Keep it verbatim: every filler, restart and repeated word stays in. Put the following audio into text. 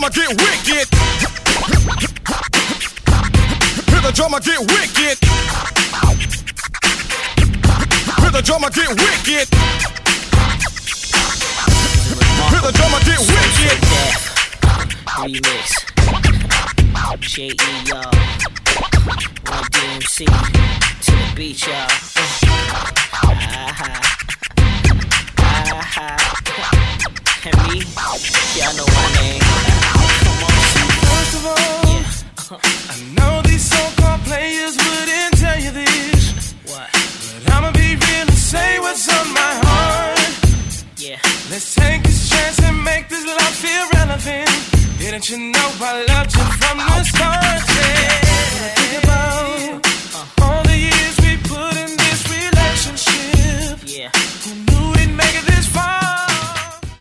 drummer get wicked. Hear the drummer get wicked. Hear the drummer get wicked. Hear the drummer get wicked. Remix. J E y'all. One D M C to the beach, y'all. Ah-ha. Ah-ha. And me, y'all know my name. Come on. First of all, yeah. I know these so-called players wouldn't tell you this. What? But I'ma be real and say what's on my heart. Yeah. Let's take this chance and make this love feel relevant. Didn't you know I loved you from the start? Yeah. What I think about